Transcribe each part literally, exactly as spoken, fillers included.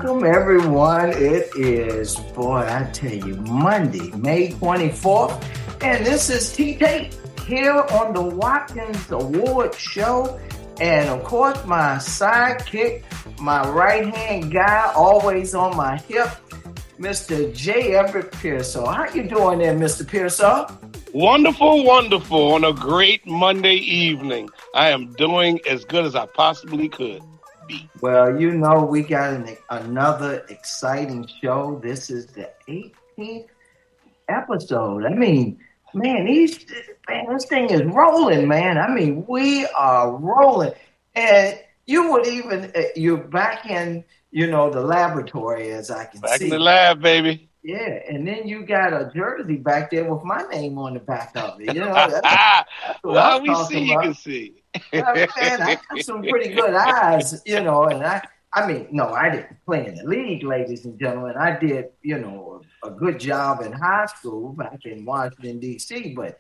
Welcome, everyone. It is, boy, I tell you, Monday, May twenty-fourth, and this is T-Tape here on the Watkins Award Show. And, of course, my sidekick, my right-hand guy, always on my hip, Mister J. Everett Pearsall. How you doing there, Mister Pearsall? Wonderful, wonderful. On a great Monday evening. I am doing as good as I possibly could be. Well, you know, we got an, another exciting show. This is the eighteenth episode. I mean, man, these, man, this thing is rolling, man. I mean, we are rolling. And you would even, you're back in, you know, the laboratory, as I can back see. Back in the lab, baby. Yeah, and then you got a jersey back there with my name on the back of it. You know, that's, that's what well, I'm we see, about. You can see. Well, man, I got some pretty good eyes, you know, and I, I mean, no, I didn't play in the league, ladies and gentlemen. I did, you know, a, a good job in high school back in Washington, D C, but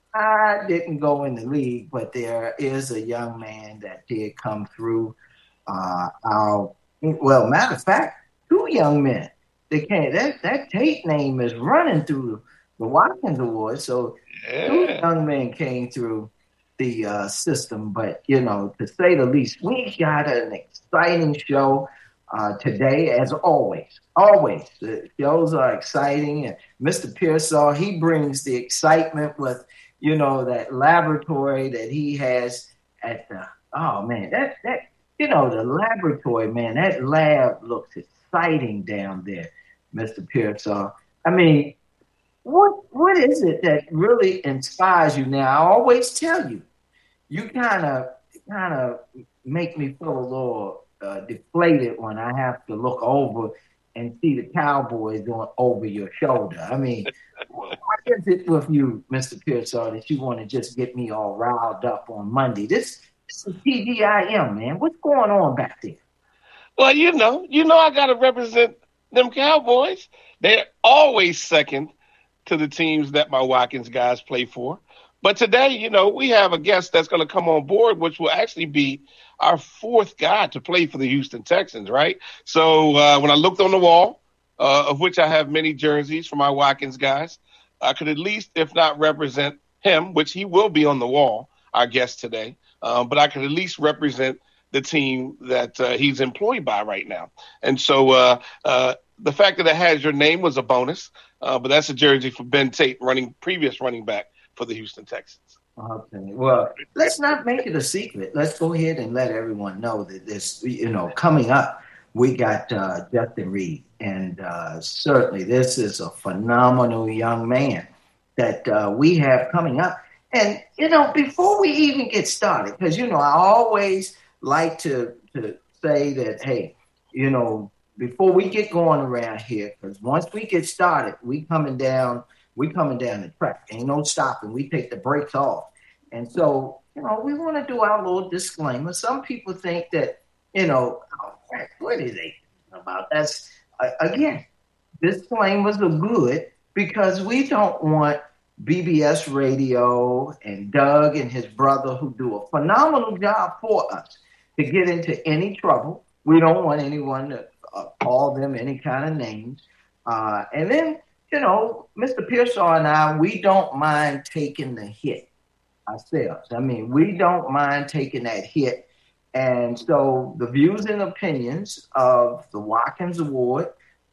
I didn't go in the league. But there is a young man that did come through uh, our, well, matter of fact, two young men. They can't, that, that Tate name is running through the Watkins Award. So yeah. Two young men came through the uh, system. But, you know, to say the least, we got an exciting show uh, today, as always. Always. The shows are exciting. And Mister Pearsall, he brings the excitement with, you know, that laboratory that he has at the, oh, man, that, that you know, the laboratory, man, that lab looks exciting down there. Mister Pearsall. I mean, what what is it that really inspires you now? I always tell you, you kind of kind of make me feel a little uh, deflated when I have to look over and see the Cowboys going over your shoulder. I mean, what is it with you, Mister Pearsall, that you want to just get me all riled up on Monday? This, this is T G I M, man. What's going on back there? Well, you know, you know, I got to represent them Cowboys. They're always second to the teams that my Watkins guys play for. But today, you know, we have a guest that's going to come on board, which will actually be our fourth guy to play for the Houston Texans, right? So uh, when I looked on the wall, uh, of which I have many jerseys for my Watkins guys, I could at least, if not represent him, which he will be on the wall, our guest today, uh, but I could at least represent the team that uh, he's employed by right now. And so uh, uh, the fact that it has your name was a bonus, uh, but that's a jersey for Ben Tate, running previous running back for the Houston Texans. Okay. Well, let's not make it a secret. Let's go ahead and let everyone know that this, you know, coming up, we got uh, Justin Reid. And uh, certainly this is a phenomenal young man that uh, we have coming up. And, you know, before we even get started, because, you know, I always – like to to say that, hey, you know, before we get going around here, because once we get started, we coming down, we coming down the track. Ain't no stopping. We take the brakes off. And so, you know, we want to do our little disclaimer. Some people think that, you know, oh, what is they about? That's, uh, again, disclaimers are good because we don't want B B S Radio and Doug and his brother, who do a phenomenal job for us, to get into any trouble. We don't want anyone to uh, call them any kind of names. Uh, and then, you know, Mister Pearsall and I, we don't mind taking the hit ourselves. I mean, we don't mind taking that hit. And so the views and opinions of the Watkins Award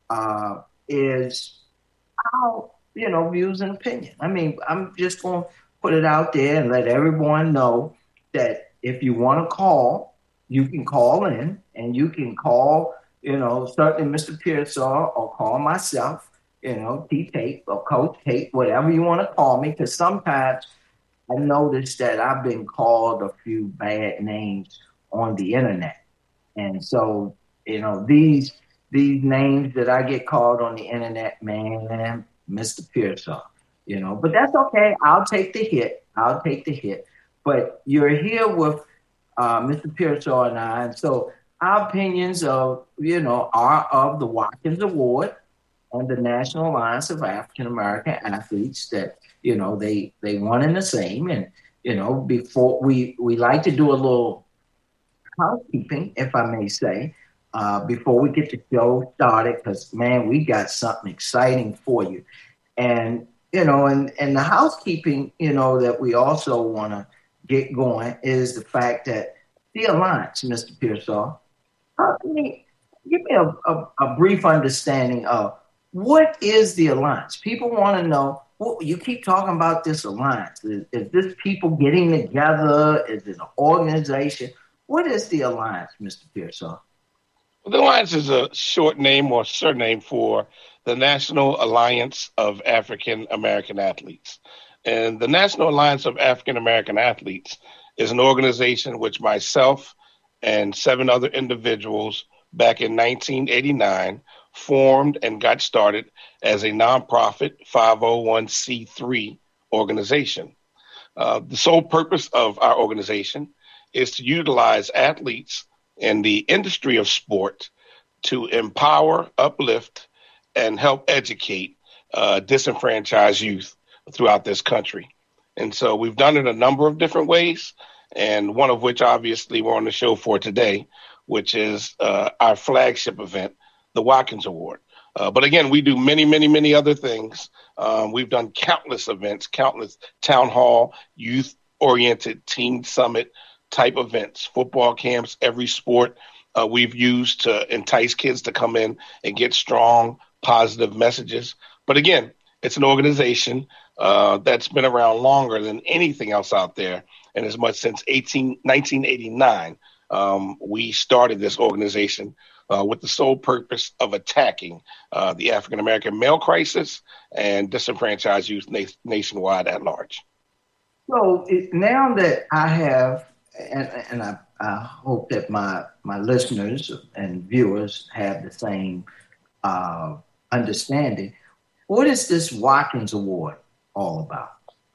uh, is our, you know, views and opinion. I mean, I'm just going to put it out there and let everyone know that if you want to call, you can call in, and you can call, you know, certainly Mister Pearsall, or call myself, you know, T-Tape or Coach Tate, whatever you want to call me, because sometimes I noticed that I've been called a few bad names on the internet. And so, you know, these these names that I get called on the internet, man, Mister Pearsall, you know, but that's okay. I'll take the hit. I'll take the hit. But you're here with uh, Mister Pearsall and I, and so our opinions of, you know, are of the Watkins Award and the National Alliance of African American Athletes that, you know, they they one and the same. And, you know, before we we like to do a little housekeeping, if I may say. uh, before we get the show started, because, man, we got something exciting for you. And, you know, and, and the housekeeping, you know, that we also want to get going is the fact that the Alliance, Mister Pearsall, uh, give me, give me a, a, a brief understanding of what is the Alliance. People want to know, well, you keep talking about this Alliance. Is, is this people getting together? Is it an organization? What is the Alliance, Mister Pearsall? The Alliance is a short name or surname for the National Alliance of African American Athletes. And the National Alliance of African American Athletes is an organization which myself and seven other individuals back in nineteen eighty-nine formed and got started as a nonprofit five oh one c three organization. Uh, the sole purpose of our organization is to utilize athletes in the industry of sport to empower, uplift, and help educate uh, disenfranchised youth throughout this country. And so we've done it a number of different ways, and one of which obviously we're on the show for today, which is uh, our flagship event, the Watkins Award. Uh, but again, we do many, many, many other things. Um, we've done countless events, countless town hall, youth-oriented team summit type events, football camps, every sport uh, we've used to entice kids to come in and get strong, positive messages. But again, it's an organization uh, that's been around longer than anything else out there. And as much since nineteen eighty-nine, um, we started this organization uh, with the sole purpose of attacking uh, the African-American male crisis and disenfranchised youth na- nationwide at large. So it, now that I have And, and I, I hope that my my listeners and viewers have the same uh, understanding. What is this Watkins Award all about?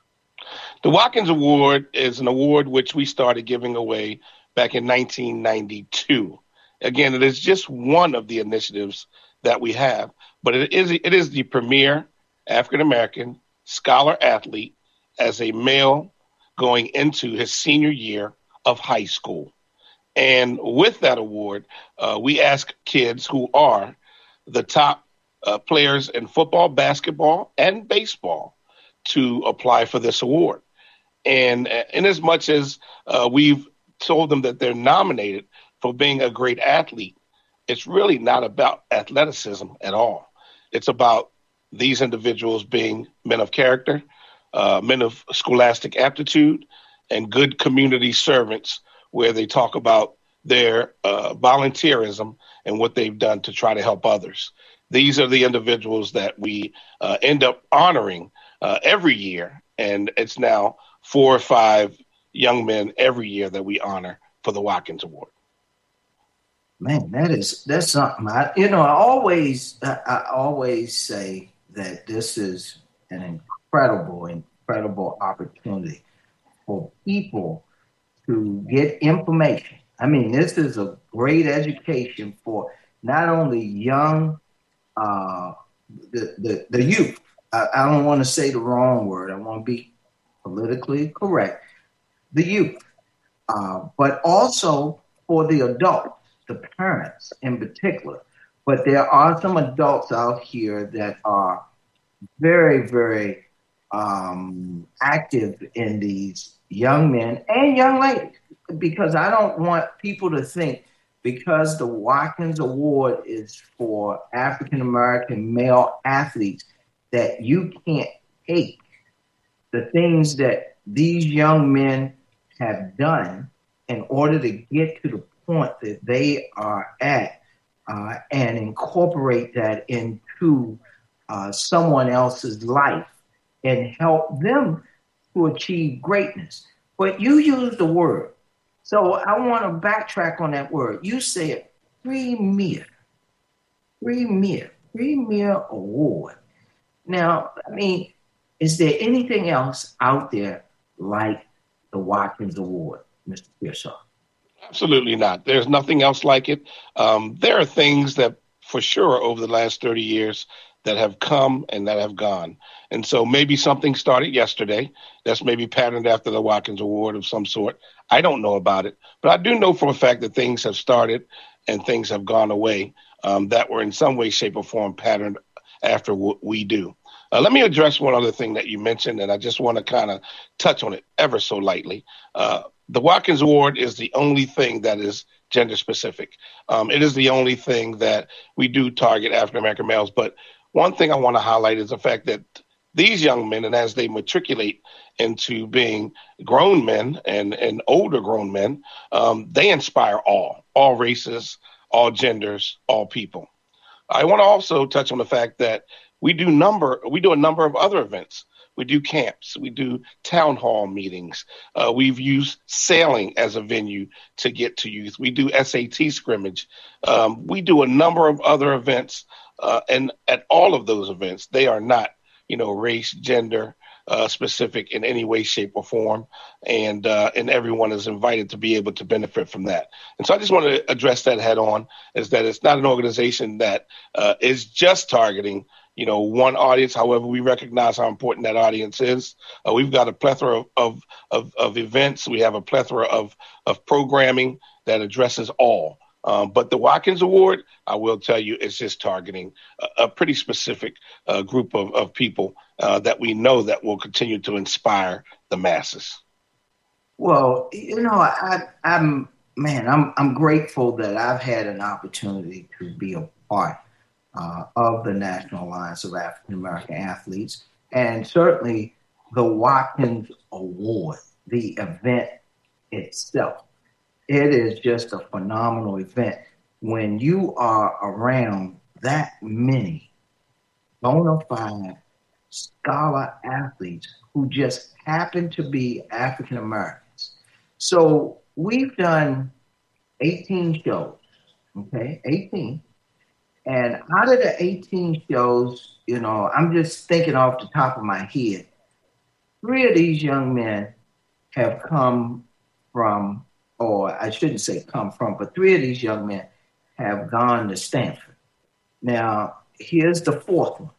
The Watkins Award is an award which we started giving away back in nineteen ninety-two. Again, it is just one of the initiatives that we have, but it is it is the premier African-American scholar athlete as a male going into his senior year of high school. And with that award, uh, we ask kids who are the top uh, players in football, basketball, and baseball to apply for this award. And uh, in as much as uh, we've told them that they're nominated for being a great athlete, it's really not about athleticism at all. It's about these individuals being men of character, uh, men of scholastic aptitude, and good community servants, where they talk about their uh, volunteerism and what they've done to try to help others. These are the individuals that we uh, end up honoring uh, every year, and it's now four or five young men every year that we honor for the Watkins Award. Man, that is that's something. I, you know, I always I, I always say that this is an incredible, incredible opportunity for people to get information. I mean, this is a great education for not only young, uh, the, the, the youth. I, I don't want to say the wrong word. I want to be politically correct. The youth, uh, but also for the adults, the parents in particular. But there are some adults out here that are very, very um, active in these young men and young ladies, because I don't want people to think because the Watkins Award is for African-American male athletes that you can't take the things that these young men have done in order to get to the point that they are at uh, and incorporate that into uh, someone else's life and help them to achieve greatness. But you use the word. So I want to backtrack on that word. You said premier, premier, premier award. Now, I mean, is there anything else out there like the Watkins Award, Mister Pearsall? Absolutely not. There's nothing else like it. Um, there are things that for sure over the last thirty years that have come and that have gone. And so maybe something started yesterday that's maybe patterned after the Watkins Award of some sort. I don't know about it, but I do know for a fact that things have started and things have gone away um, that were in some way, shape, or form patterned after what we do. Uh, let me address one other thing that you mentioned, and I just want to kind of touch on it ever so lightly. Uh, the Watkins Award is the only thing that is gender specific. Um, it is the only thing that we do target African American males. But one thing I want to highlight is the fact that these young men, and as they matriculate into being grown men and, and older grown men, um, they inspire all, all races, all genders, all people. I want to also touch on the fact that we do number, we do a number of other events. We do camps. We do town hall meetings. Uh, we've used sailing as a venue to get to youth. We do S A T scrimmage. Um, we do a number of other events. Uh, and at all of those events, they are not, you know, race, gender uh, specific in any way, shape, or form. And uh, and everyone is invited to be able to benefit from that. And so I just want to address that head on, is that it's not an organization that uh, is just targeting you know, one audience. However, we recognize how important that audience is. Uh, we've got a plethora of, of, of, of events. We have a plethora of, of programming that addresses all. Um, but the Watkins Award, I will tell you, is just targeting a, a pretty specific uh, group of, of people uh, that we know that will continue to inspire the masses. Well, you know, I, I'm, man, I'm, I'm grateful that I've had an opportunity to be a part Uh, of the National Alliance of African American Athletes, and certainly the Watkins Award, the event itself. It is just a phenomenal event when you are around that many bona fide scholar athletes who just happen to be African Americans. So we've done eighteen shows, okay, eighteen. And out of the eighteen shows, you know, I'm just thinking off the top of my head, three of these young men have come from, or I shouldn't say come from, but three of these young men have gone to Stanford. Now, here's the fourth one.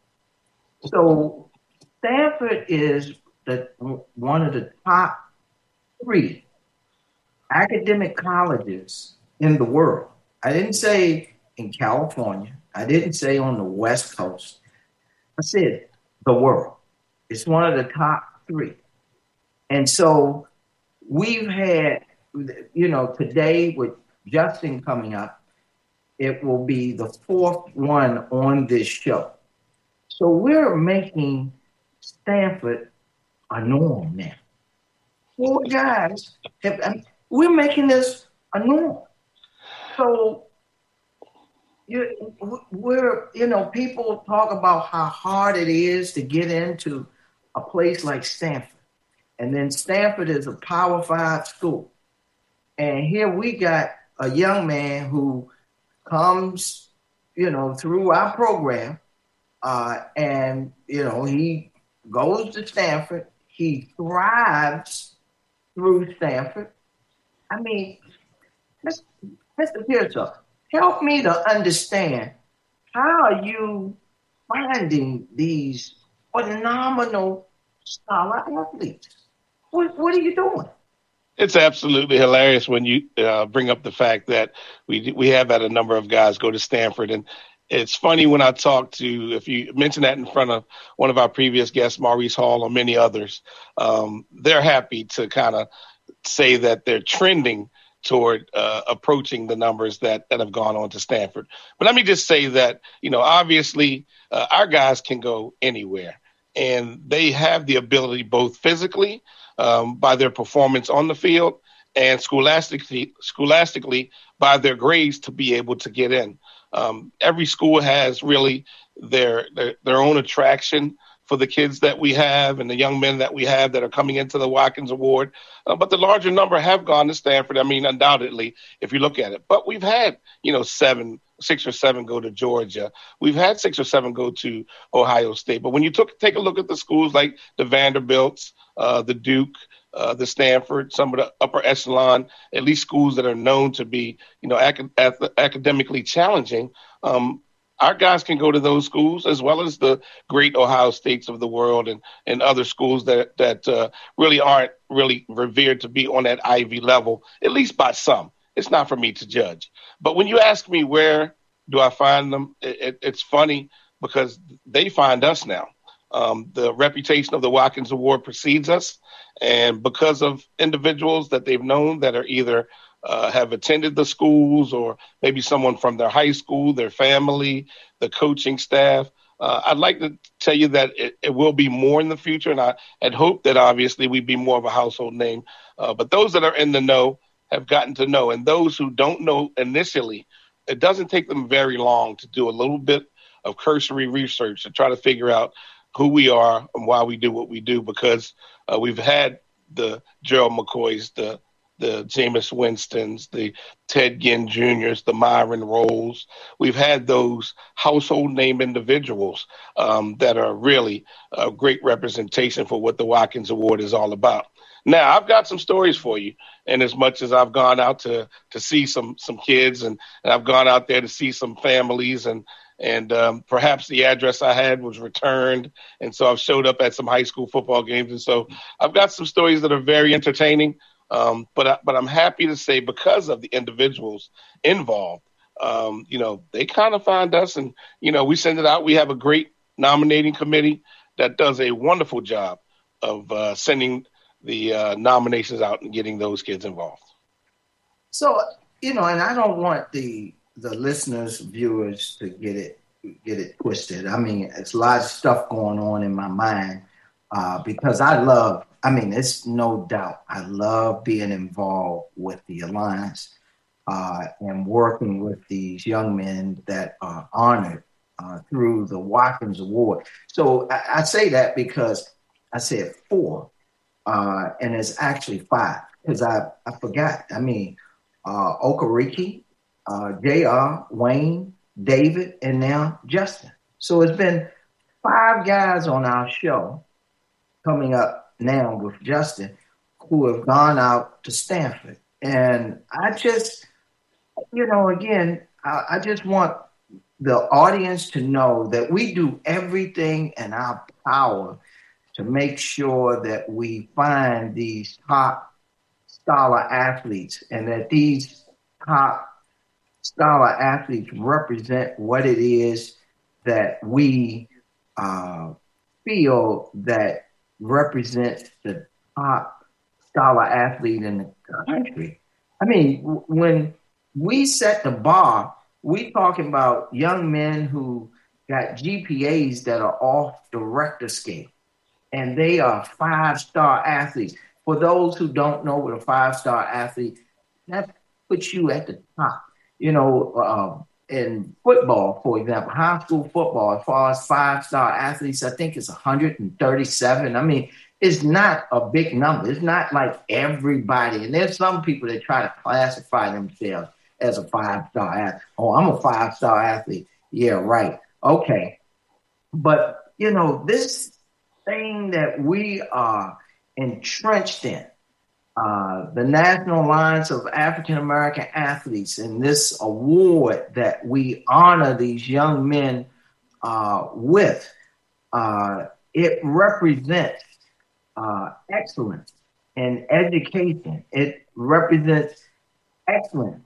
So Stanford is the, one of the top three academic colleges in the world. I didn't say in California. I didn't say on the West Coast. I said the world. It's one of the top three. And so we've had, you know, today with Justin coming up, it will be the fourth one on this show. So we're making Stanford a norm now. Four guys, have, we're making this a norm. So You, we're, you know, people talk about how hard it is to get into a place like Stanford. And then Stanford is a Power Five school. And here we got a young man who comes, you know, through our program. Uh, and, you know, he goes to Stanford. He thrives through Stanford. I mean, Mister Pearson, help me to understand, how are you finding these phenomenal scholar athletes? What, what are you doing? It's absolutely hilarious when you uh, bring up the fact that we we have had a number of guys go to Stanford. And it's funny when I talk to, if you mention that in front of one of our previous guests, Maurice Hall, or many others, um, they're happy to kind of say that they're trending toward uh, approaching the numbers that, that have gone on to Stanford. But let me just say that, you know, obviously uh, our guys can go anywhere, and they have the ability both physically um, by their performance on the field and scholastically, scholastically by their grades to be able to get in. Um, every school has really their, their their own attraction for the kids that we have and the young men that we have that are coming into the Watkins Award. Uh, but the larger number have gone to Stanford. I mean, undoubtedly, if you look at it. But we've had, you know, seven, six or seven go to Georgia. We've had six or seven go to Ohio State. But when you took, take a look at the schools like the Vanderbilts, uh, the Duke, uh, the Stanford, some of the upper echelon, at least schools that are known to be, you know, ac- ac- academically challenging, um, our guys can go to those schools, as well as the great Ohio States of the world and, and other schools that, that uh, really aren't really revered to be on that Ivy level, at least by some. it's not for me to judge. But when you ask me where do I find them, it, it, it's funny because they find us now. Um, the reputation of the Watkins Award precedes us, and because of individuals that they've known that are either uh, have attended the schools or maybe someone from their high school, their family, the coaching staff. Uh, I'd like to tell you that it, it will be more in the future, and I had hoped that obviously we'd be more of a household name. Uh, but those that are in the know have gotten to know, and those who don't know initially, it doesn't take them very long to do a little bit of cursory research to try to figure out who we are and why we do what we do, because uh, we've had the Gerald McCoys, the the Jameis Winstons, the Ted Ginn Juniors, the Myron Rolls. We've had those household name individuals um, that are really a great representation for what the Watkins Award is all about. Now, I've got some stories for you, and as much as I've gone out to to see some some kids, and, and I've gone out there to see some families, and and um, perhaps the address I had was returned, and so I've showed up at some high school football games, and so I've got some stories that are very entertaining. Um, but I, but I'm happy to say, because of the individuals involved, um, you know, they kind of find us, and you know, we send it out. We have a great nominating committee that does a wonderful job of uh, sending the uh, nominations out and getting those kids involved. So, you know, and I don't want the the listeners, viewers to get it get it twisted. I mean, it's a lot of stuff going on in my mind uh, because I love, I mean, it's no doubt, I love being involved with the Alliance uh, and working with these young men that are honored uh, through the Watkins Award. So I, I say that because I said four, uh, and it's actually five, because I, I forgot. I mean, uh, Okereke, uh, J R, Wayne, David, and now Justin. So it's been five guys on our show coming up now with Justin who have gone out to Stanford. And I just, you know, again, I, I just want the audience to know that we do everything in our power to make sure that we find these top scholar athletes, and that these top scholar athletes represent what it is that we uh, feel that represents the top scholar athlete in the country. I mean, w- when we set the bar, we talking about young men who got G P As that are off the Richter scale, and they are five-star athletes. For those who don't know what a five-star athlete, that puts you at the top. You know, uh, in football, for example, high school football, as far as five-star athletes, I think it's one hundred thirty-seven. I mean, it's not a big number. It's not like everybody. And there's some people that try to classify themselves as a five-star athlete. Oh, I'm a five-star athlete. Yeah, right. Okay. But, you know, this thing that we are entrenched in, uh, the National Alliance of African American Athletes, and this award that we honor these young men uh, with, uh, it represents uh, excellence in education. It represents excellence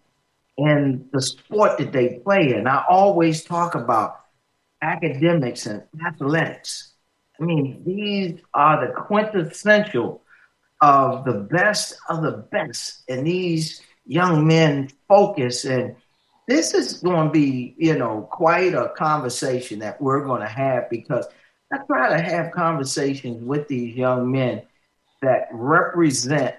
in the sport that they play in. I always talk about academics and athletics. I mean, these are the quintessential of the best of the best, and these young men focus. And this is going to be, you know, quite a conversation that we're going to have, because I try to have conversations with these young men that represent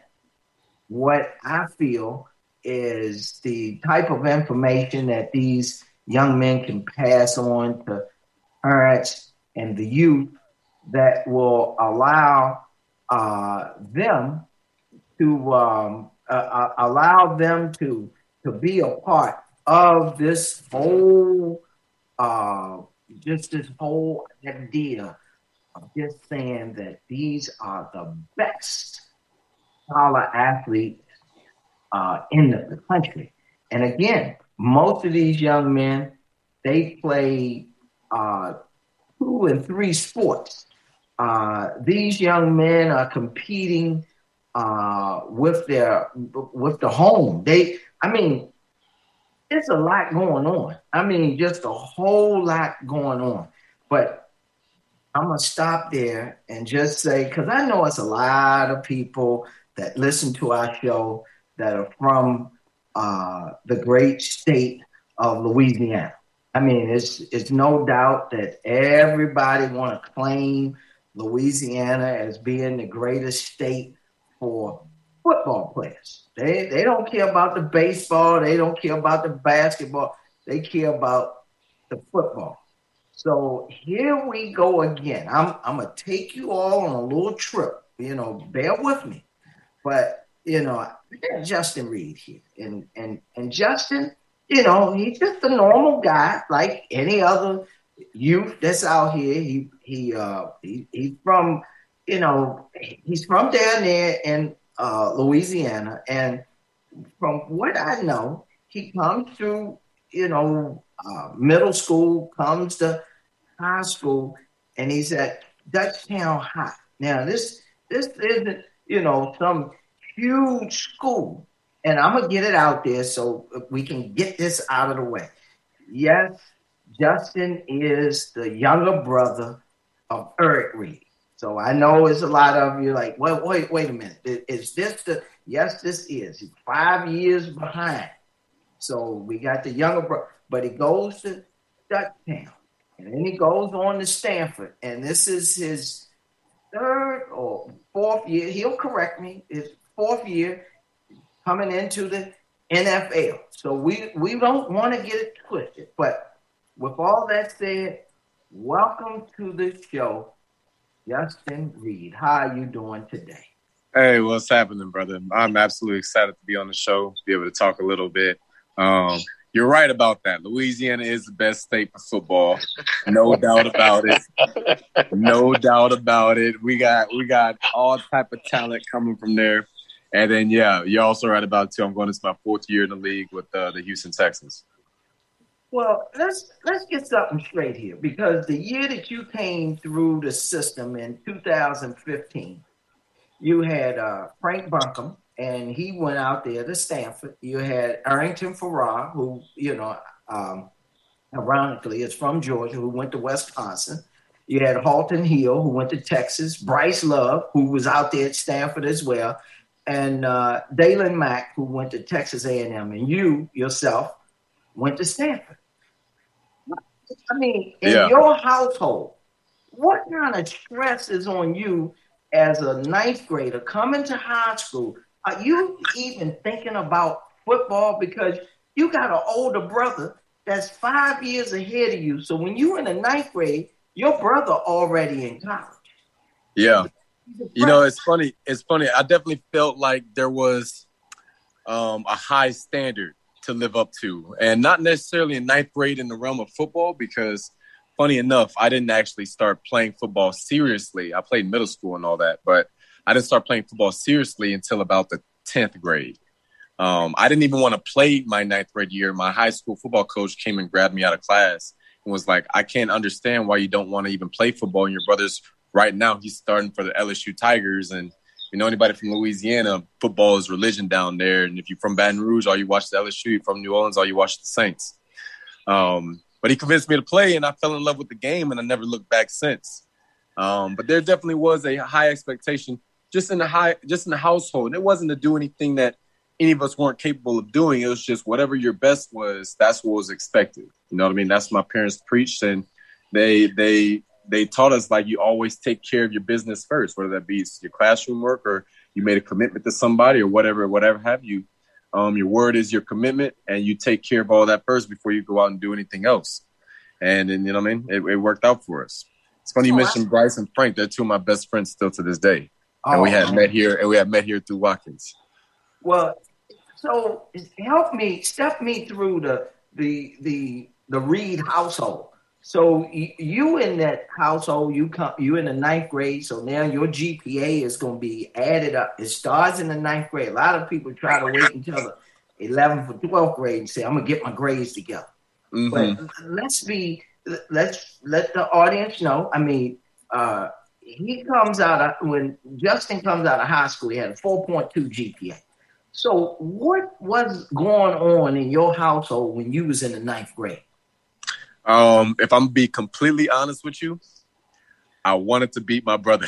what I feel is the type of information that these young men can pass on to parents and the youth, that will allow uh, them to um, uh, allow them to to be a part of this whole uh, just this whole idea of just saying that these are the best scholar athletes uh, in the country. And again, most of these young men, they play uh, two and three sports. Uh, these young men are competing uh, with their with the home. They, I mean, there's a lot going on. I mean, just a whole lot going on. But I'm gonna stop there and just say, because I know it's a lot of people that listen to our show that are from uh, the great state of Louisiana. I mean, it's it's no doubt that everybody want to claim Louisiana as being the greatest state for football players. They they don't care about the baseball. They don't care about the basketball. They care about the football. So here we go again. I'm I'm gonna take you all on a little trip. You know, bear with me. But you know, Justin Reed here, and and and Justin, you know, he's just a normal guy like any other youth that's out here. He he uh he, he's from, you know, he's from down there in uh, Louisiana, and from what I know, he comes through, you know, uh, middle school, comes to high school, and he's at Dutchtown High. Now this this isn't, you know, some huge school, and I'm gonna get it out there so we can get this out of the way. Yes, Justin is the younger brother of Eric Reed. So I know it's a lot of you like, well, wait, wait a minute. Is this the, yes, this is. He's five years behind. So we got the younger brother, but he goes to Dutchtown, and then he goes on to Stanford, and this is his third or fourth year. He'll correct me. His fourth year coming into the N F L. So we, we don't want to get it twisted. But with all that said, welcome to the show, Justin Reed. How are you doing today? Hey, what's happening, brother? I'm absolutely excited to be on the show, be able to talk a little bit. Um, you're right about that. Louisiana is the best state for football. No doubt about it. No doubt about it. We got we got all type of talent coming from there. And then, yeah, you're also right about it, too. I'm going to my fourth year in the league with uh, the Houston Texans. Well, let's let's get something straight here, because the year that you came through the system in two thousand fifteen, you had uh, Frank Bunkum, and he went out there to Stanford. You had Arrington Farrar, who, you know, um, ironically is from Georgia, who went to Wisconsin. You had Halton Hill, who went to Texas. Bryce Love, who was out there at Stanford as well. And uh, Dalen Mack, who went to Texas A and M. And you, yourself, went to Stanford. I mean, in yeah. your household, what kind of stress is on you as a ninth grader coming to high school? Are you even thinking about football? Because you got an older brother that's five years ahead of you. So when you were in the ninth grade, your brother already in college. Yeah. You know, it's funny. It's funny. I definitely felt like there was um, a high standard to live up to, and not necessarily in ninth grade in the realm of football, because funny enough, I didn't actually start playing football seriously. I played middle school and all that, but I didn't start playing football seriously until about the tenth grade. Um, I didn't even want to play my ninth grade year. My high school football coach came and grabbed me out of class and was like, I can't understand why you don't want to even play football. And your brother's right now, he's starting for the L S U Tigers. And you know, anybody from Louisiana, football is religion down there. And if you're from Baton Rouge, all you watch the L S U. You're from New Orleans, all you watch the Saints. Um, but he convinced me to play, and I fell in love with the game, and I never looked back since. Um, but there definitely was a high expectation just in the high, just in the household. And it wasn't to do anything that any of us weren't capable of doing. It was just whatever your best was, that's what was expected. You know what I mean? That's what my parents preached, and they they. They taught us, like, you always take care of your business first, whether that be your classroom work or you made a commitment to somebody or whatever, whatever have you. Um, your word is your commitment, and you take care of all that first before you go out and do anything else. And, and you know what I mean? It, it worked out for us. It's funny you mentioned Bryce and Frank. They're two of my best friends still to this day. Oh, and we had man. met here, and we had met here through Watkins. Well, so help me, step me through the the the the Reed household. So you in that household, you come, you in the ninth grade. So now your G P A is going to be added up. It starts in the ninth grade. A lot of people try to wait until the eleventh or twelfth grade and say, I'm going to get my grades together. Mm-hmm. But let's be, let's let the audience know. I mean, uh, he comes out of, when Justin comes out of high school, he had a four point two G P A. So what was going on in your household when you was in the ninth grade? Um, if I'm gonna be completely honest with you, I wanted to beat my brother.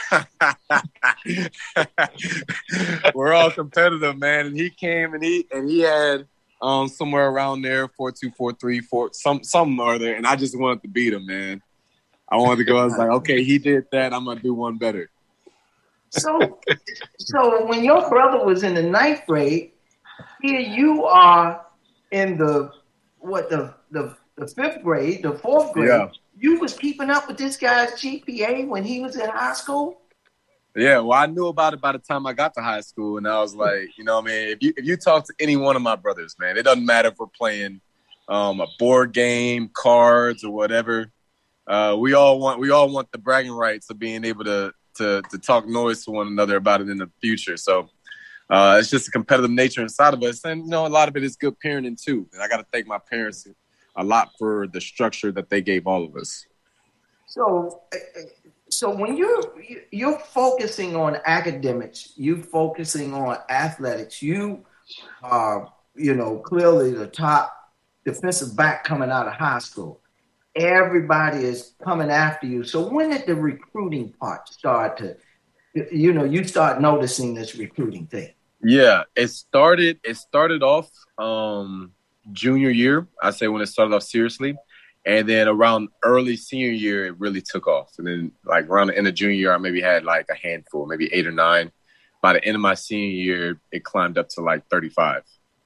We're all competitive, man. And he came and he and he had um somewhere around there four two, four three, four some something or other, and I just wanted to beat him, man. I wanted to go. I was like, okay, he did that. I'm gonna do one better. So, so when your brother was in the ninth grade, here you are in the what the the, the fifth grade, the fourth grade. Yeah. You was keeping up with this guy's G P A when he was in high school? Yeah, well, I knew about it by the time I got to high school, and I was like, you know what I mean? If you if you talk to any one of my brothers, man, it doesn't matter if we're playing um, a board game, cards, or whatever. Uh, we all want we all want the bragging rights of being able to to to talk noise to one another about it in the future. So uh, it's just a competitive nature inside of us, and you know, a lot of it is good parenting too. And I got to thank my parents a lot for the structure that they gave all of us. So, so when you're you're focusing on academics, you focusing on athletics, you are, you know, clearly the top defensive back coming out of high school. Everybody is coming after you. So when did the recruiting part start to, you know, you start noticing this recruiting thing? Yeah, it started. It started off. Um, junior year, I say, when it started off seriously. And then around early senior year, it really took off. And then like around the end of junior year, I maybe had like a handful, maybe eight or nine. By the end of my senior year, it climbed up to like thirty-five.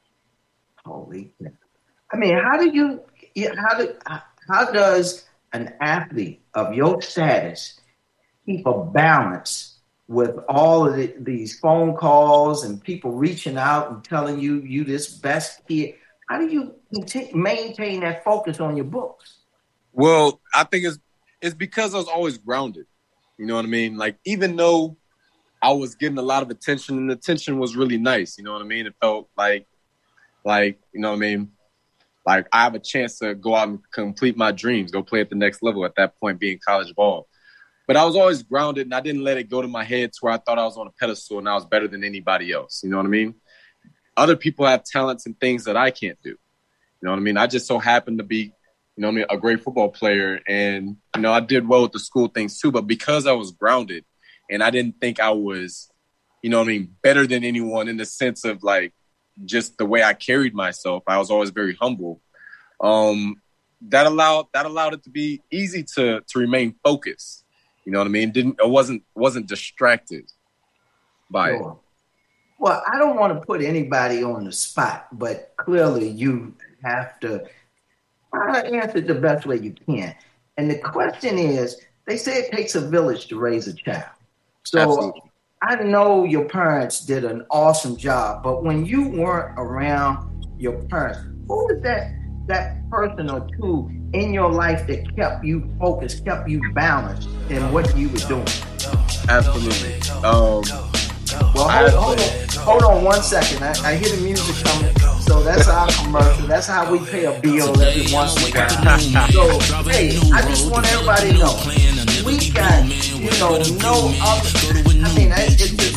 Holy cow. I mean, how do you, how do, how does an athlete of your status keep a balance with all of the, these phone calls and people reaching out and telling you, you this best kid? How do you maintain that focus on your books? Well, I think it's it's because I was always grounded. You know what I mean? Like, even though I was getting a lot of attention, and the attention was really nice. You know what I mean? It felt like, like you know what I mean? Like, I have a chance to go out and complete my dreams, go play at the next level at that point, being college ball. But I was always grounded, and I didn't let it go to my head to where I thought I was on a pedestal and I was better than anybody else. You know what I mean? Other people have talents and things that I can't do. You know what I mean? I just so happened to be, you know what I mean, a great football player. And, you know, I did well with the school things too. But because I was grounded and I didn't think I was, you know what I mean, better than anyone in the sense of like just the way I carried myself, I was always very humble. Um, that allowed that allowed it to be easy to to remain focused. You know what I mean? Didn't I wasn't wasn't distracted by sure. it. Well, I don't want to put anybody on the spot, but clearly you have to try to answer it the best way you can. And the question is, they say it takes a village to raise a child. So Absolutely. I know your parents did an awesome job, but when you weren't around your parents, who was that that person or two in your life that kept you focused, kept you balanced in what you were doing? Absolutely. Um, well, hold, hold on. Hold on one second. I, I hear the music coming. So that's our commercial. That's how we pay a bill every once in a while. So, hey, I just want everybody to know, we got, you know, no other, I mean, it just takes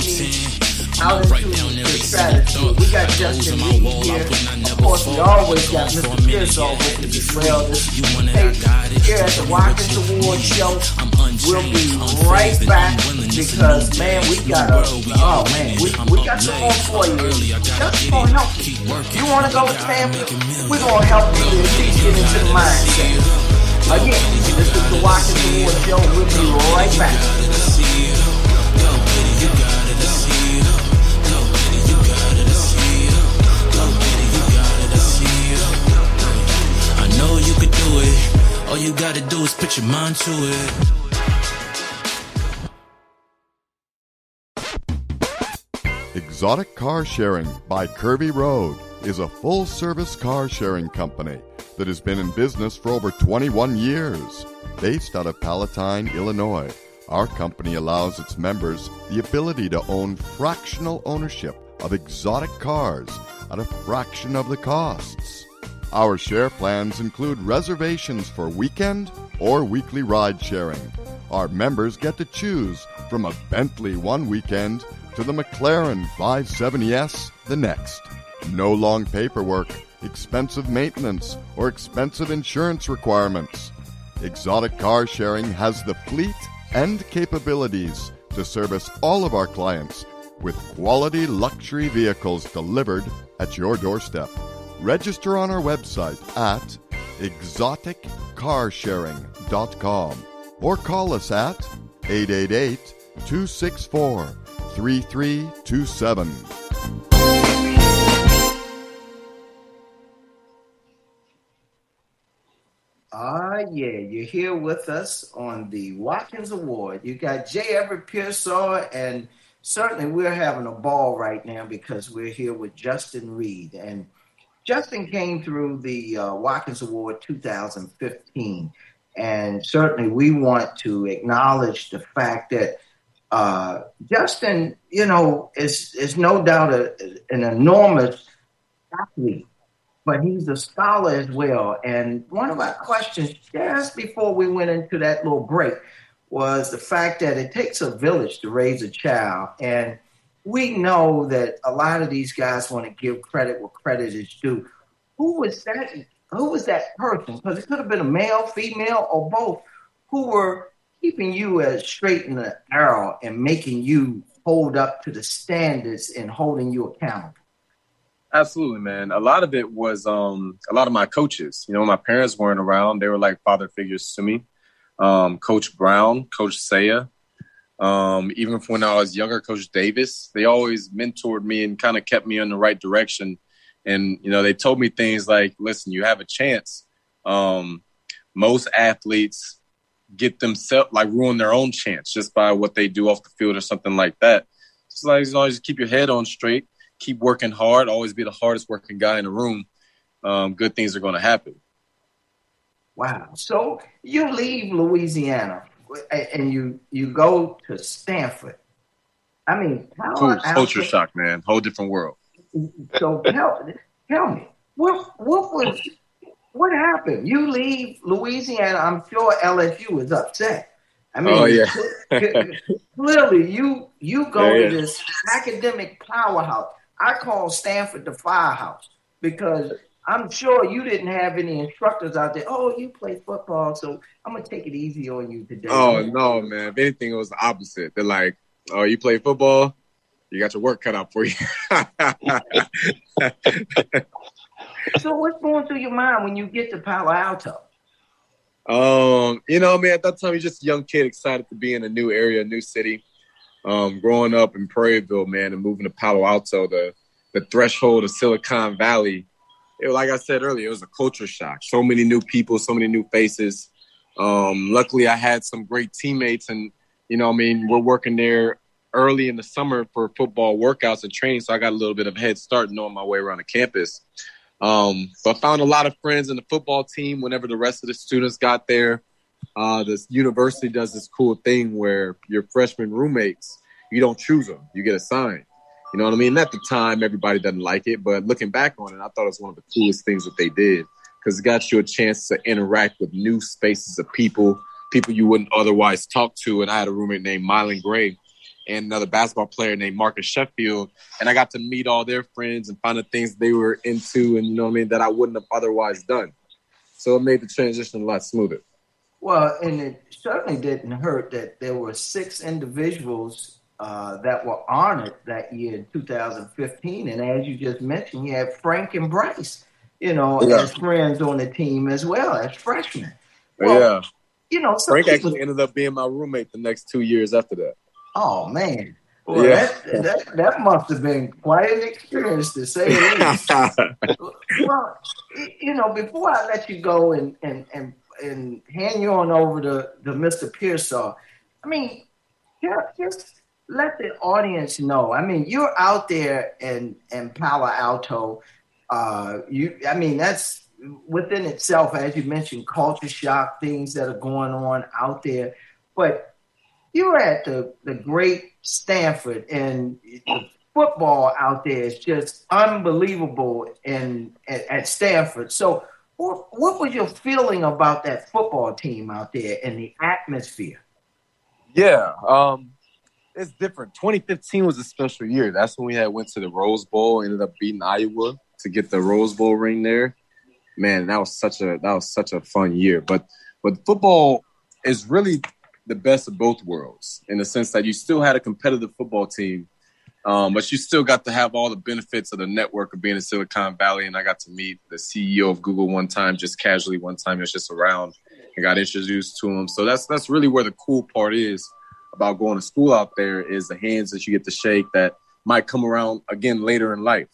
me out into the strategy. We got Justin Reed here. Of course, we always got Mister Pearsall with us as well. This is here at the Watkins Awards Show. We'll be right back because, man, we got a, oh, man, we, we got some more for you. That's going to help you. You want to go to Stanford? We're going to help you get into the mindset. Again, this is the Watkins Awards Show. We'll be right back. I know you could do it. All you got to do is put your mind to it. Exotic Car Sharing by Kirby Road is a full-service car sharing company that has been in business for over twenty-one years. Based out of Palatine, Illinois, our company allows its members the ability to own fractional ownership of exotic cars at a fraction of the costs. Our share plans include reservations for weekend or weekly ride sharing, Our members get to choose from a Bentley one weekend to the McLaren five seventy S the next. No long paperwork, expensive maintenance, or expensive insurance requirements. Exotic Car Sharing has the fleet and capabilities to service all of our clients with quality luxury vehicles delivered at your doorstep. Register on our website at exotic car sharing dot com or call us at eight eight eight, two six four, three three two seven. Ah, yeah, you're here with us on the Watkins Award. You got J. Everett Pearsall, and certainly we're having a ball right now because we're here with Justin Reed. And Justin came through the uh, Watkins Award two thousand fifteen, and certainly we want to acknowledge the fact that uh, Justin, you know, is, is no doubt a, an enormous athlete. But he's a scholar as well. And one of our questions just before we went into that little break was the fact that it takes a village to raise a child. And we know that a lot of these guys want to give credit where credit is due. Who was that? Who was that person? Because it could have been a male, female, or both, who were keeping you as straight in the arrow and making you hold up to the standards and holding you accountable. Absolutely, man. A lot of it was um, a lot of my coaches. You know, my parents weren't around. They were like father figures to me. Um, Coach Brown, Coach Saya, um, even when I was younger, Coach Davis. They always mentored me and kind of kept me in the right direction. And, you know, they told me things like, listen, you have a chance. Um, most athletes get themselves, like, ruin their own chance just by what they do off the field or something like that. It's like, as long as you keep your head on straight, keep working hard, always be the hardest working guy in the room, um, good things are going to happen. Wow. So you leave Louisiana and you you go to Stanford. I mean, how cool. Culture shock, man. Whole different world. So tell, tell me, what what was what happened? You leave Louisiana. I'm sure L S U was upset. I mean, oh, yeah. clearly you you go yeah, yeah. to this academic powerhouse. I call Stanford the firehouse because I'm sure you didn't have any instructors out there. Oh, you play football, so I'm going to take it easy on you today. Oh, no, man. If anything, it was the opposite. They're like, oh, you play football? You got your work cut out for you. So what's going through your mind when you get to Palo Alto? Um, you know, man, at that time, you're just a young kid excited to be in a new area, a new city. Um, growing up in Prairieville, man, and moving to Palo Alto, the the threshold of Silicon Valley, it, like I said earlier, it was a culture shock. So many new people, so many new faces. Um, luckily, I had some great teammates, and, you know, I mean, we're working there early in the summer for football workouts and training, so I got a little bit of a head start knowing my way around the campus. Um, but I found a lot of friends in the football team whenever the rest of the students got there. Uh, this university does this cool thing where your freshman roommates, you don't choose them. You get assigned. You know what I mean? At the time, everybody doesn't like it. But looking back on it, I thought it was one of the coolest things that they did because it got you a chance to interact with new spaces of people, people you wouldn't otherwise talk to. And I had a roommate named Mylan Gray and another basketball player named Marcus Sheffield. And I got to meet all their friends and find the things they were into and, you know what I mean, that I wouldn't have otherwise done. So it made the transition a lot smoother. Well, and it certainly didn't hurt that there were six individuals uh, that were honored that year in two thousand fifteen. And as you just mentioned, you had Frank and Bryce, you know, yeah. as friends on the team as well as freshmen. Well, yeah. You know, Frank people, actually ended up being my roommate the next two years after that. Oh, man. Well, yeah. that, that, that must have been quite an experience, to say the least. Well, you know, before I let you go and, and, and and hand you on over to, to Mister Pearsall, I mean, just let the audience know. I mean, you're out there in, in Palo Alto. Uh, you, I mean, that's within itself, as you mentioned, culture shock, things that are going on out there. But you're at the, the great Stanford, and the football out there is just unbelievable in, at, at Stanford. So, What, what was your feeling about that football team out there and the atmosphere? Yeah, um, it's different. twenty fifteen was a special year. That's when we had went to the Rose Bowl, ended up beating Iowa to get the Rose Bowl ring there. Man, that was such a that was such a fun year. But but football is really the best of both worlds in the sense that you still had a competitive football team, um, but you still got to have all the benefits of the network of being in Silicon Valley. And I got to meet the C E O of Google one time, just casually one time. It was just around and got introduced to him. So that's that's really where the cool part is about going to school out there is the hands that you get to shake that might come around again later in life.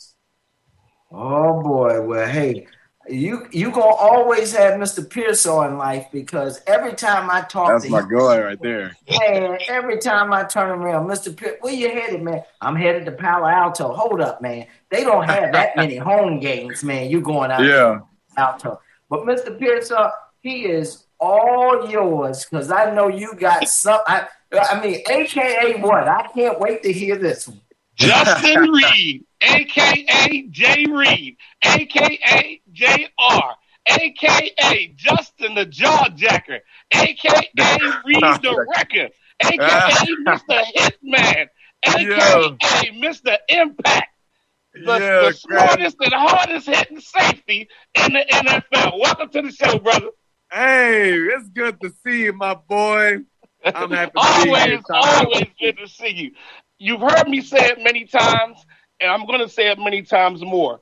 Oh boy, well, hey, you you gonna always have Mister Pierce in life because every time I talk That's to my him, guy right there. man, every time I turn around, Mister Pierce, where you headed, man? I'm headed to Palo Alto. Hold up, man. They don't have that many home games, man. You going out Yeah. to Alto. But Mister Pierce, uh, he is all yours because I know you got some. I, I mean, A K A what? I can't wait to hear this one. Justin Reed, a k a. J. Reed, a k a. J R, a k a. Justin the Jawjacker, a k a. Reed the Wrecker, a k a. Mister Hitman, a k a. Mister Impact, the, Yeah, the smartest and hardest hitting safety in the N F L. Welcome to the show, brother. Hey, it's good to see you, my boy. I'm happy to always, be here. always good to see you. You've heard me say it many times, and I'm going to say it many times more.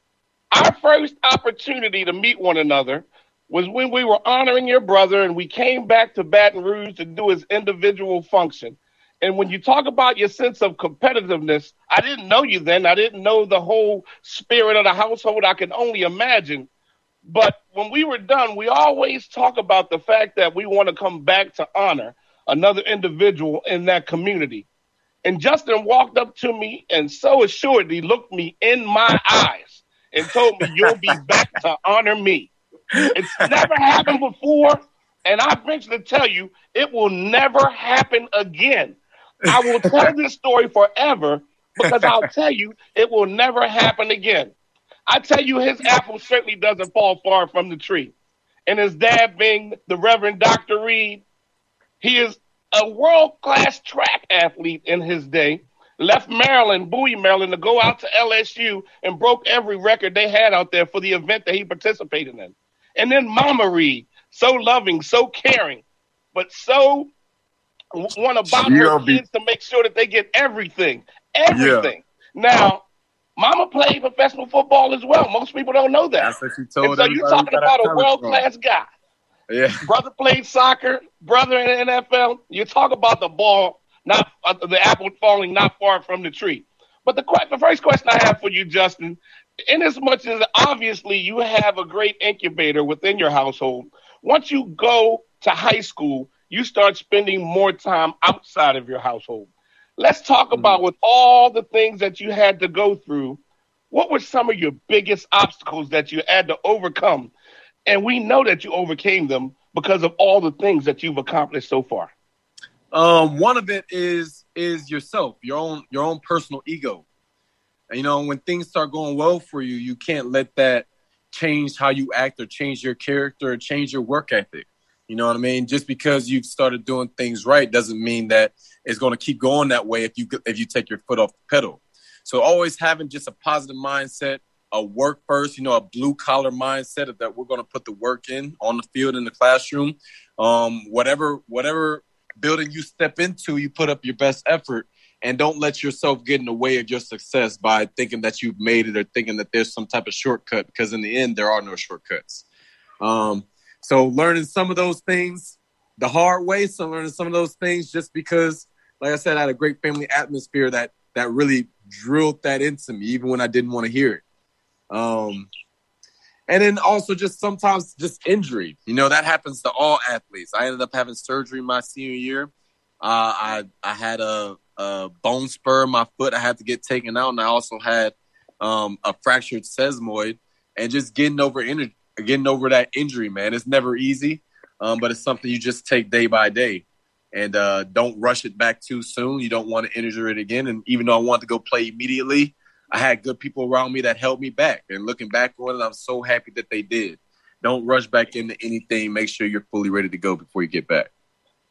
Our first opportunity to meet one another was when we were honoring your brother, and we came back to Baton Rouge to do his individual function. And when you talk about your sense of competitiveness, I didn't know you then. I didn't know the whole spirit of the household. I can only imagine. But when we were done, we always talk about the fact that we want to come back to honor another individual in that community. And Justin walked up to me and so assuredly looked me in my eyes and told me, you'll be back to honor me. It's never happened before, and I venture to tell you, it will never happen again. I will tell this story forever because I'll tell you it will never happen again. I tell you, his apple certainly doesn't fall far from the tree. And his dad being the Reverend Doctor Reed, he is a world-class track athlete in his day, left Maryland, Bowie, Maryland, to go out to L S U and broke every record they had out there for the event that he participated in. And then Mama Reed, so loving, so caring, but so want about her kids to make sure that they get everything, everything. Yeah. Now, Mama played professional football as well. Most people don't know that. That's what she told and so you're talking about a world-class guy. Yeah. Brother played soccer, brother in the N F L. You talk about the ball, not uh, the apple falling not far from the tree. But the, the first question I have for you, Justin, in as much as obviously you have a great incubator within your household, once you go to high school, you start spending more time outside of your household. Let's talk mm-hmm. about with all the things that you had to go through, what were some of your biggest obstacles that you had to overcome? And we know that you overcame them because of all the things that you've accomplished so far. Um, one of it is is yourself, your own your own personal ego. And, you know, when things start going well for you, you can't let that change how you act or change your character or change your work ethic. You know what I mean? Just because you've started doing things right doesn't mean that it's going to keep going that way if you if you take your foot off the pedal. So always having just a positive mindset, a work first, you know, a blue collar mindset of that we're going to put the work in on the field, in the classroom. Um, whatever, whatever building you step into, you put up your best effort and don't let yourself get in the way of your success by thinking that you've made it or thinking that there's some type of shortcut, because in the end, there are no shortcuts. Um, so learning some of those things the hard way, so learning some of those things just because, like I said, I had a great family atmosphere that, that really drilled that into me, even when I didn't want to hear it. Um, and then also just sometimes just injury, you know, that happens to all athletes. I ended up having surgery my senior year. Uh, I, I had a, a bone spur in my foot I had to get taken out. And I also had, um, a fractured sesamoid, and just getting over, in, getting over that injury, man, it's never easy. Um, but it's something you just take day by day, and, uh, don't rush it back too soon. You don't want to injure it again. And even though I wanted to go play immediately, I had good people around me that held me back. And looking back on it, I'm so happy that they did. Don't rush back into anything. Make sure you're fully ready to go before you get back.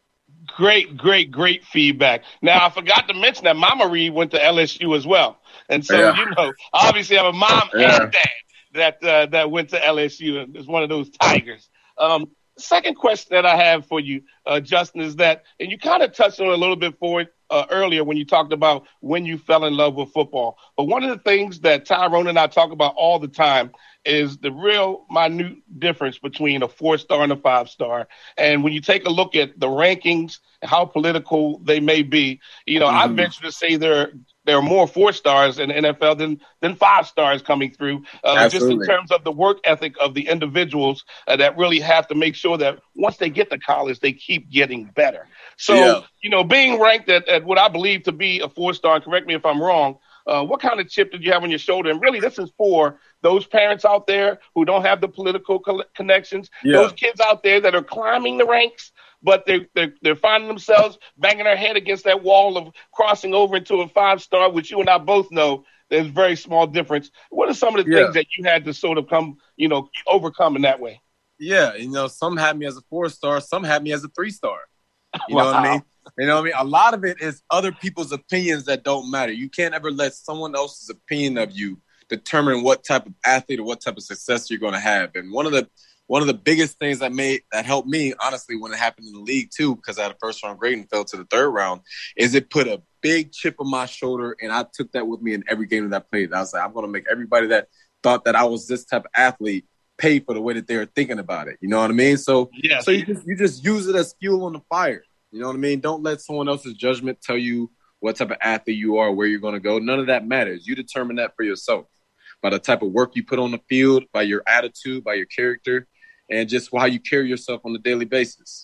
Great, great, great feedback. Now, I forgot to mention that Mama Reed went to L S U as well. And so, yeah. you know, obviously I have a mom yeah. and dad that uh, that went to L S U and is one of those Tigers. Um, second question that I have for you, uh, Justin, is that, and you kind of touched on it a little bit for it uh, earlier when you talked about when you fell in love with football. But one of the things that Tyrone and I talk about all the time is the real minute difference between a four-star and a five-star. And when you take a look at the rankings, how political they may be, you know, mm-hmm. I venture to say there, there are more four-stars in the N F L than, than five-stars coming through, uh, just in terms of the work ethic of the individuals uh, that really have to make sure that once they get to college, they keep getting better. So, yeah. you know, being ranked at, at what I believe to be a four-star, and correct me if I'm wrong, Uh, what kind of chip did you have on your shoulder? And really, this is for those parents out there who don't have the political co- connections, yeah. those kids out there that are climbing the ranks, but they're, they're, they're finding themselves banging their head against that wall of crossing over into a five-star, which you and I both know there's a very small difference. What are some of the yeah. things that you had to sort of come, you know, overcome in that way? Yeah, you know, some had me as a four-star, some had me as a three-star. You wow. know what I mean? You know what I mean? A lot of it is other people's opinions that don't matter. You can't ever let someone else's opinion of you determine what type of athlete or what type of success you're going to have. And one of the one of the biggest things that made that helped me, honestly, when it happened in the league too, because I had a first round grade and fell to the third round, is it put a big chip on my shoulder, and I took that with me in every game that I played. I was like, I'm going to make everybody that thought that I was this type of athlete pay for the way that they were thinking about it. You know what I mean? So, yeah. so you just you just use it as fuel on the fire. You know what I mean? Don't let someone else's judgment tell you what type of athlete you are, where you're going to go. None of that matters. You determine that for yourself by the type of work you put on the field, by your attitude, by your character, and just how you carry yourself on a daily basis.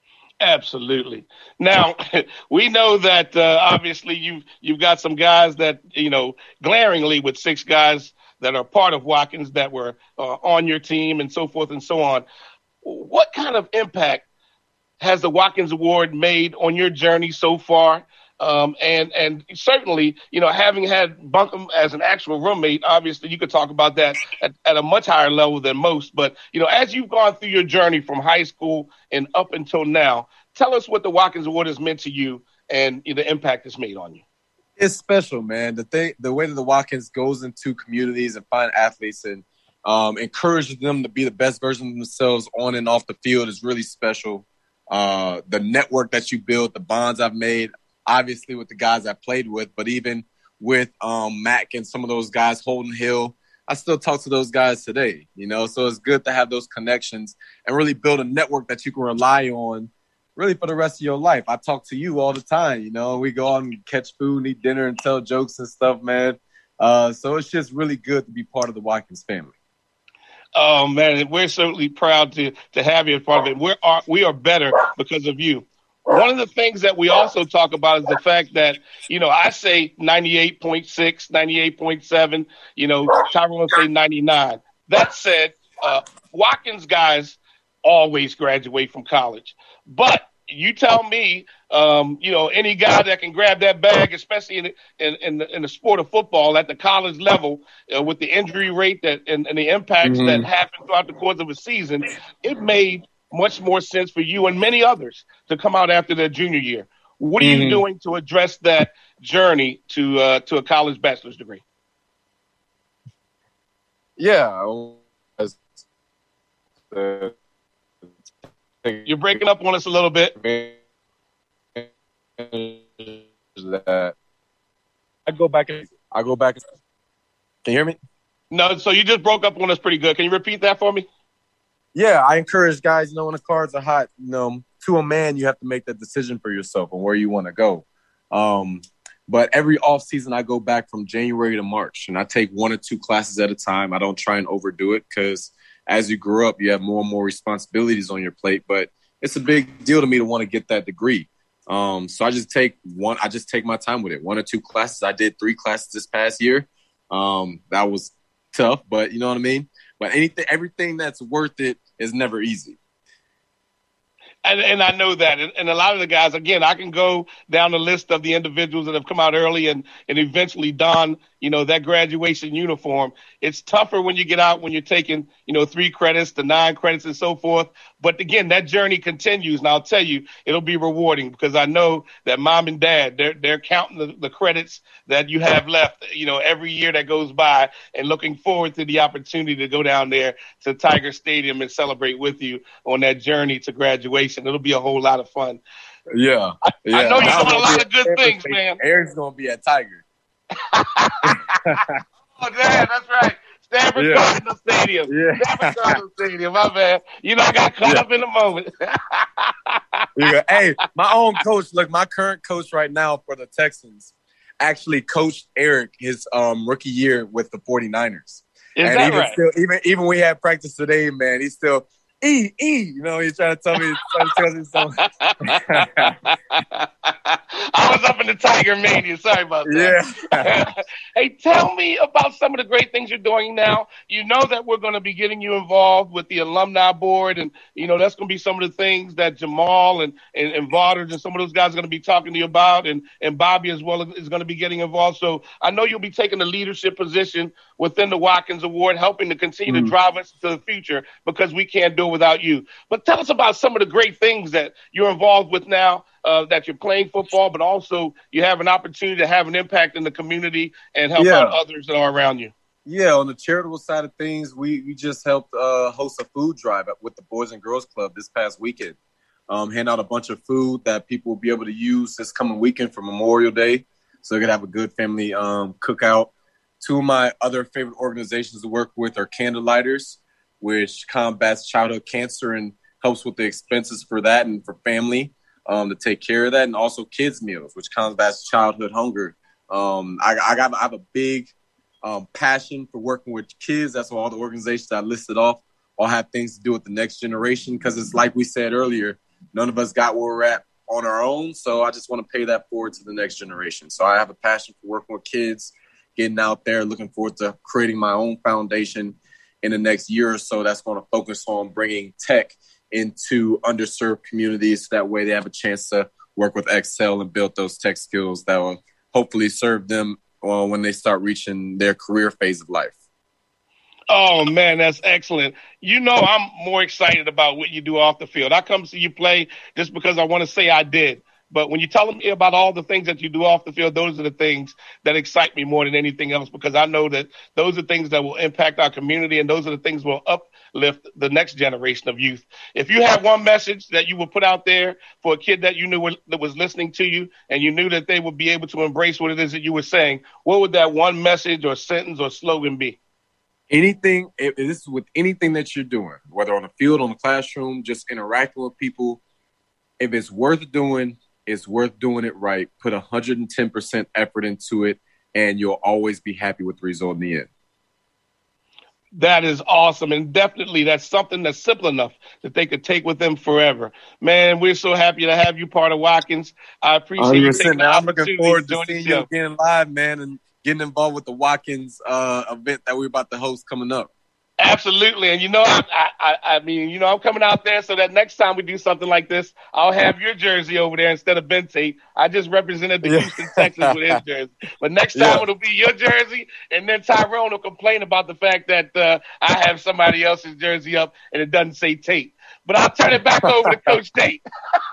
Absolutely. Now, we know that uh, obviously you've, you've got some guys that, you know, glaringly with six guys that are part of Watkins that were uh, on your team and so forth and so on. What kind of impact has the Watkins Award made on your journey so far? Um, and and certainly, you know, having had Bunkum as an actual roommate, obviously you could talk about that at, at a much higher level than most. But, you know, as you've gone through your journey from high school and up until now, tell us what the Watkins Award has meant to you and the impact it's made on you. It's special, man. The thing, the way that the Watkins goes into communities and find athletes and um, encourages them to be the best version of themselves on and off the field is really special. Uh, the network that you build, the bonds I've made, obviously with the guys I played with, but even with um, Mac and some of those guys, Holden Hill, I still talk to those guys today, you know, so it's good to have those connections and really build a network that you can rely on really for the rest of your life. I talk to you all the time, you know, we go out and catch food and eat dinner and tell jokes and stuff, man. Uh, so it's just really good to be part of the Watkins family. Oh, man, we're certainly proud to to have you as part of it. We're, are, we are better because of you. One of the things that we also talk about is the fact that, you know, I say ninety-eight point six, ninety-eight point seven, you know, Tyrone will say ninety-nine. That said, uh, Watkins guys always graduate from college. But you tell me, um, you know, any guy that can grab that bag, especially in in, in, the, in the sport of football at the college level, uh, with the injury rate that and, and the impacts mm-hmm. that happen throughout the course of a season, it made much more sense for you and many others to come out after their junior year. What are mm-hmm. you doing to address that journey to uh, to a college bachelor's degree? Yeah. You're breaking up on us a little bit. That I go back and I go back. Can you hear me? No, so you just broke up on us pretty good. Can you repeat that for me? Yeah, I encourage guys, you know, when the cards are hot, you know, to a man, you have to make that decision for yourself and where you want to go. Um, but every off season, I go back from January to March, and I take one or two classes at a time. I don't try and overdo it because as you grow up, you have more and more responsibilities on your plate. But it's a big deal to me to want to get that degree. Um, so I just take one. I just take my time with it. One or two classes. I did three classes this past year. Um, that was tough, but you know what I mean. But anything, everything that's worth it is never easy. And, and I know that. And, and a lot of the guys, again, I can go down the list of the individuals that have come out early and, and eventually don, you know, that graduation uniform. It's tougher when you get out, when you're taking, you know, three credits to nine credits and so forth. But again, that journey continues. And I'll tell you, it'll be rewarding because I know that mom and dad, they're, they're counting the, the credits that you have left, you know, every year that goes by and looking forward to the opportunity to go down there to Tiger Stadium and celebrate with you on that journey to graduation. It'll be a whole lot of fun. Yeah. I, yeah. I know you're I'm doing a lot be of good things, man. Eric's going to be at Tiger. Oh, damn, that's right. Stanford Yeah. Cardinal Stadium. Yeah. Stanford Cardinal Stadium, my man. You know, I got caught Yeah. up in the moment. Yeah. Hey, my own coach, look, my current coach right now for the Texans actually coached Eric his um, rookie year with the 49ers. Is and that even right? still, even even we had practice today, man, he's still E E. You know, he's trying to tell me, trying to tell me something. I was up in the Tiger Mania. Sorry about that. Yeah. Hey, tell me about some of the great things you're doing now. You know that we're going to be getting you involved with the alumni board, and you know that's going to be some of the things that Jamal and and, and Varders and some of those guys are going to be talking to you about, and and Bobby as well is going to be getting involved. So I know you'll be taking a leadership position within the Watkins Award, helping to continue Mm. to drive us to the future because we can't do it without you. But tell us about some of the great things that you're involved with now, uh, that you're playing football, but also you have an opportunity to have an impact in the community and help Yeah. out others that are around you. Yeah, on the charitable side of things, we, we just helped uh, host a food drive with the Boys and Girls Club this past weekend. Um, hand out a bunch of food that people will be able to use this coming weekend for Memorial Day, so they can have a good family um, cookout. Two of my other favorite organizations to work with are Candlelighters, which combats childhood cancer and helps with the expenses for that and for family um, to take care of that, and also Kids Meals, which combats childhood hunger. Um, I, I, got, I have a big um, passion for working with kids. That's why all the organizations I listed off all have things to do with the next generation, because it's like we said earlier, none of us got where we're at on our own, so I just want to pay that forward to the next generation. So I have a passion for working with kids, getting out there, looking forward to creating my own foundation in the next year or so that's going to focus on bringing tech into underserved communities. That way they have a chance to work with Excel and build those tech skills that will hopefully serve them uh, when they start reaching their career phase of life. Oh, man, that's excellent. You know I'm more excited about what you do off the field. I come see you play just because I want to say I did. But when you're telling me about all the things that you do off the field, those are the things that excite me more than anything else, because I know that those are things that will impact our community, and those are the things that will uplift the next generation of youth. If you had one message that you would put out there for a kid that you knew that was listening to you and you knew that they would be able to embrace what it is that you were saying, what would that one message or sentence or slogan be? Anything, if this is with anything that you're doing, whether on the field, on the classroom, just interacting with people, if it's worth doing, it's worth doing it right. Put one hundred ten percent effort into it, and you'll always be happy with the result in the end. That is awesome. And definitely that's something that's simple enough that they could take with them forever. Man, we're so happy to have you part of Watkins. I appreciate you taking the I'm opportunity looking forward to to join the seeing you show. again live, man, and getting involved with the Watkins uh, event that we're about to host coming up. Absolutely. And, you know, I, I, I mean, you know, I'm coming out there so that next time we do something like this, I'll have your jersey over there instead of Ben Tate. I just represented the Yeah. Houston Texans with his jersey. But next time Yeah. it'll be your jersey, and then Tyrone will complain about the fact that uh, I have somebody else's jersey up and it doesn't say Tate. But I'll turn it back over to Coach Tate.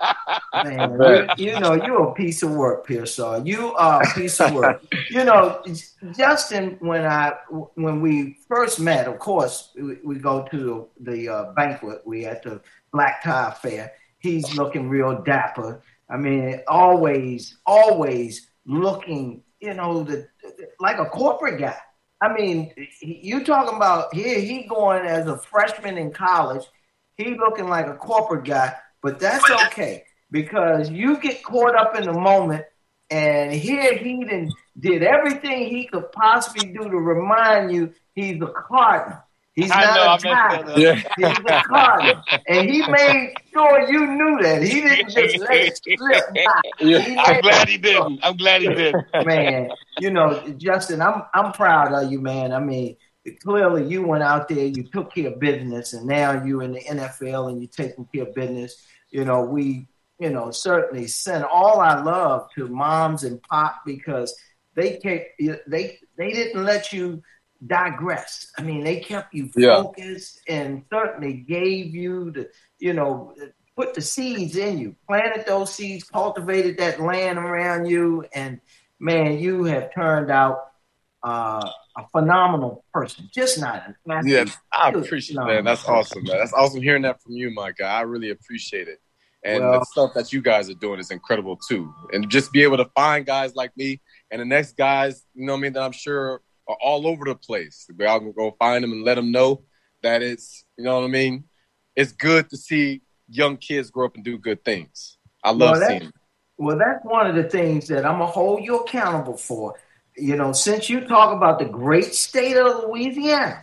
Man, you, you know, you're a piece of work, Pearsall. You are a piece of work. You know, Justin, when I when we first met, of course, we, we go to the, the uh, banquet. We at the Black Tie Fair. He's looking real dapper. I mean, always, always looking, you know, the, like a corporate guy. I mean, you talking about here, he going as a freshman in college. He looking like a corporate guy, but that's okay because you get caught up in the moment, and here he done did everything he could possibly do to remind you he's a Cardinal. He's I not know, a I messed Tiger. that up. Yeah. He's a Cardinal, and he made sure you knew that. He didn't just let it slip by. He I'm made glad he didn't. I'm glad he didn't. Man, you know, Justin, I'm I'm proud of you, man. I mean, clearly you went out there, you took care of business, and now you're in the N F L and you're taking care of business. You know, we, you know, certainly send all our love to moms and pop because they kept, they they didn't let you digress. I mean, they kept you Yeah. focused and certainly gave you the, you know, put the seeds in you, planted those seeds, cultivated that land around you, and man, you have turned out uh, a phenomenal person. Just not an athlete. Yeah, I Good appreciate phenomenal that. That's person. awesome, man. That's awesome hearing that from you, my guy. I really appreciate it. And Well- the stuff that you guys are doing is incredible too. And just be able to find guys like me and the next guys, you know what I mean, that I'm sure are all over the place. I'll go find them and let them know that it's, you know what I mean? It's good to see young kids grow up and do good things. I love Well, that- seeing it. Well, that's one of the things that I'm going to hold you accountable for. You know, since you talk about the great state of Louisiana,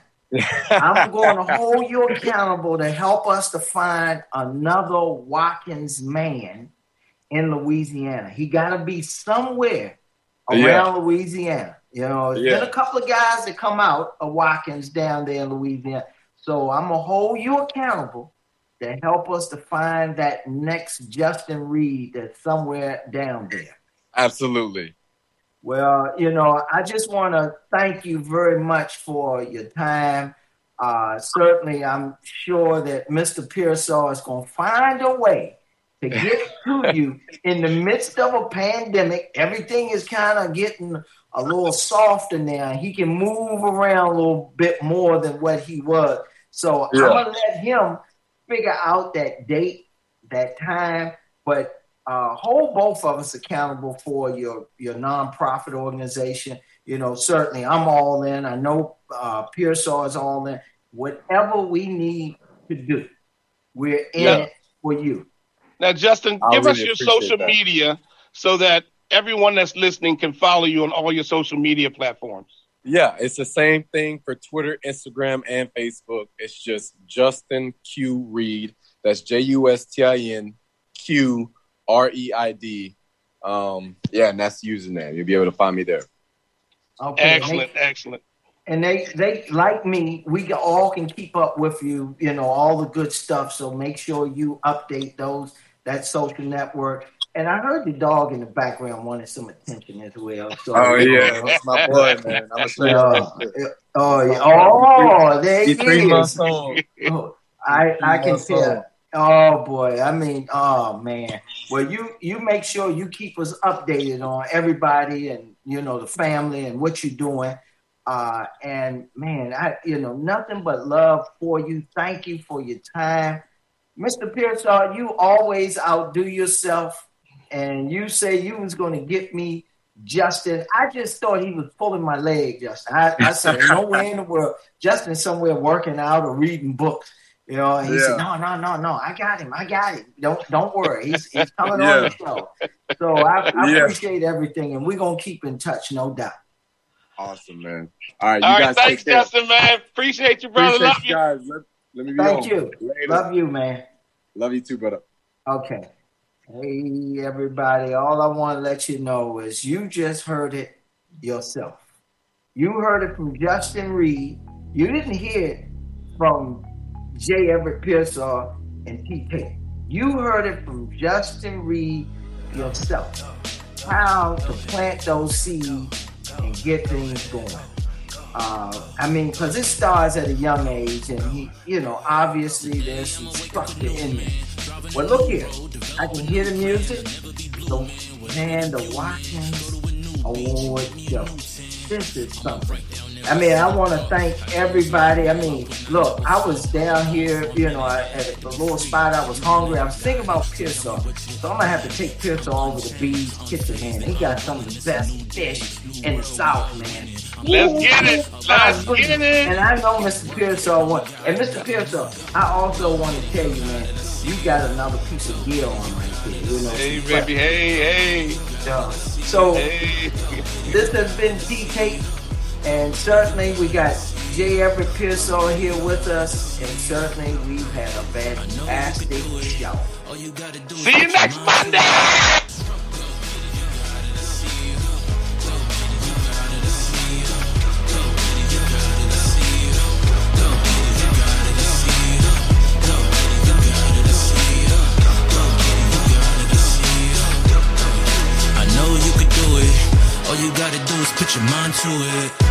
I'm going to hold you accountable to help us to find another Watkins man in Louisiana. He got to be somewhere around Yeah. Louisiana. You know, there's Yeah. been a couple of guys that come out of Watkins down there in Louisiana. So I'm going to hold you accountable to help us to find that next Justin Reed that's somewhere down there. Absolutely. Well, you know, I just want to thank you very much for your time. Uh, certainly, I'm sure that Mister Pearsall is going to find a way to get to you in the midst of a pandemic. Everything is kind of getting a little softer now. He can move around a little bit more than what he was. So Yeah. I'm going to let him figure out that date, that time, but uh, hold both of us accountable for your, your nonprofit organization. You know, certainly I'm all in. I know uh, Pearsall is all in. Whatever we need to do, we're in Yeah. it for you. Now, Justin, I give us really your appreciate social that. media so that everyone that's listening can follow you on all your social media platforms. Yeah, it's the same thing for Twitter, Instagram, and Facebook. It's just Justin Q Reid. That's J U S T I N Q R E I D. Um, yeah, and that's the username. You'll be able to find me there. Okay. Excellent, excellent. And they, they like me, we all can keep up with you, you know, all the good stuff. So make sure you update those, that social network. And I heard the dog in the background wanted some attention as well. So, that's my boy, man. I'm gonna show you. Uh, oh, yeah. oh, there He's he three months is. old. Oh, I, I can months old. tell. Oh boy, I mean, oh man. Well, you you make sure you keep us updated on everybody and you know the family and what you're doing. Uh, and man, I you know nothing but love for you. Thank you for your time, Mister Pearsall. You always outdo yourself, and you say you was going to get me Justin. I just thought he was pulling my leg, Justin. I, I said, no way in the world. Justin's somewhere working out or reading books. You know, and he Yeah. said, no, no, no, no, I got him. I got him. Don't don't worry. He's he's coming Yeah. on the show. So I, I Yeah. appreciate everything, and we're going to keep in touch, no doubt. Awesome, man. All right, you All right, guys thanks, take care. Justin, man. Appreciate you, brother. Appreciate Love you you. guys. Let, let me be Thank on. you. Later. Love you, man. Love you too, brother. Okay. Hey, everybody. All I want to let you know is you just heard it yourself. You heard it from Justin Reid. You didn't hear it from J. Everett Pearsall and T K. You heard it from Justin Reid yourself. How to plant those seeds and get things going. Uh, I mean, because it starts at a young age, and he, you know, obviously there's some structure in there. Well, look here, I can hear the music. So, man, the Watkins Award Show. This is something. I mean, I want to thank everybody. I mean, look, I was down here, you know, at the little spot. I was hungry. I was thinking about Pearsall. So I'm going to have to take Pearsall over to B's Kitchen, man. He got some of the best fish in the South, man. Let's get it. Let's get it. And I know Mister Pearsall won. And Mister Pearsall, I also want to tell you, man, you got another piece of gear on right there. You know, Hey, baby. Hey, hey. Yeah. So Hey. this has been T-Tape, and certainly we got J. Everett Pearsall here with us, and certainly we've had a fantastic show. See you next Monday. I know you could do it. All All you gotta do is put your mind to it.